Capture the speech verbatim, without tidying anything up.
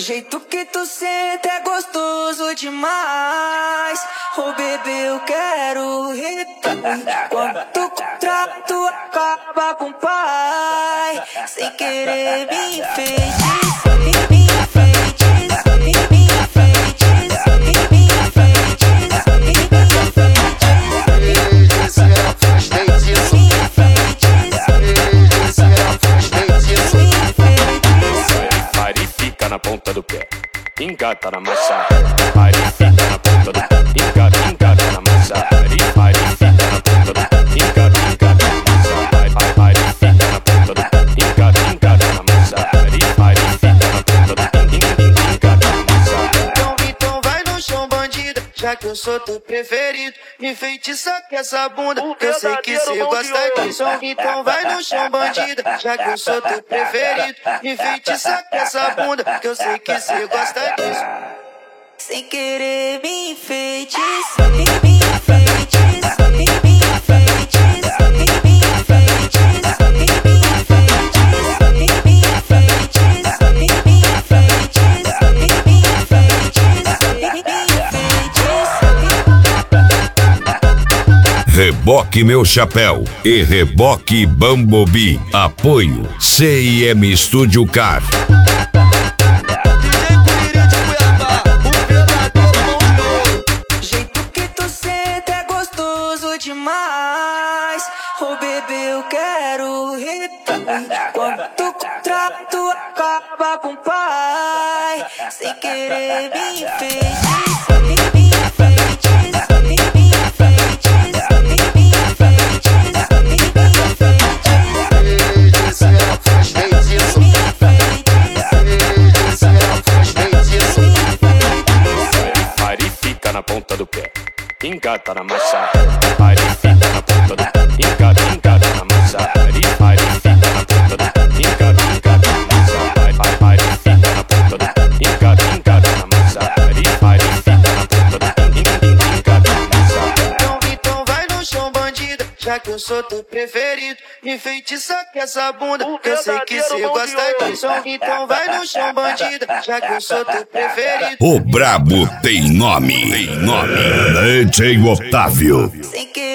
jeito que tu senta é gostoso demais. Oh bebê, eu quero repetir. Quando tu contrato acaba com o pai, sem querer me enfeitiça, me enfeitiça, me enfeitiça, me enfeitiça, me enfeitiça, me enfeitiça. Pare e fica na ponta do pé, engata na massa. Pare e fica na ponta do pé, engata, engata na massa. Pare e fica na ponta do pé, engata, engata na massa. Pare e fica na ponta do pé, engata, engata na massa. Pare e fica na ponta do pé, engata na massa. Então, então vai no chão, bandida, já que eu sou teu preferido. Me feitiça com essa bunda, que eu sei que cê gosta disso. Então vai no chão, bandida, já que eu sou teu preferido. Me feitiça com essa bunda, que eu sei que cê gosta disso. Sem querer me enfeitiça, me enfeitiça, me enfeitiça, me enfeitiça, me enfeitiça, me enfeitiça, me enfeitiça, me enfeitiça. Reboque Meu Chapéu e Reboque Bumblebee. Apoio C I M Studio Car. Demais, oh bebê, eu quero repetir. Quando tu contrato acaba com o pai, sem querer me enfeitiça, me enfeitiça, me enfeitiça, me enfeitiça, me enfeitiça. Pare e fica na ponta do pé, engata na massa. Pare e fica na ponta do pé, engata, engata na massa. Pare e fica na ponta do pé, engata, engata na massa. Pare e fica na ponta do pé, engata, engata na massa. Pare e fica na ponta do pé, engata na massa. Então, então vai no chão, bandida, já que eu sou teu preferido. Me feitiça com essa bunda, que eu sei que cê gosta disso. Então vai no chão, bandida, já que eu sou teu preferido. O brabo tem nome, tem nome. D J Otávio. Sem querer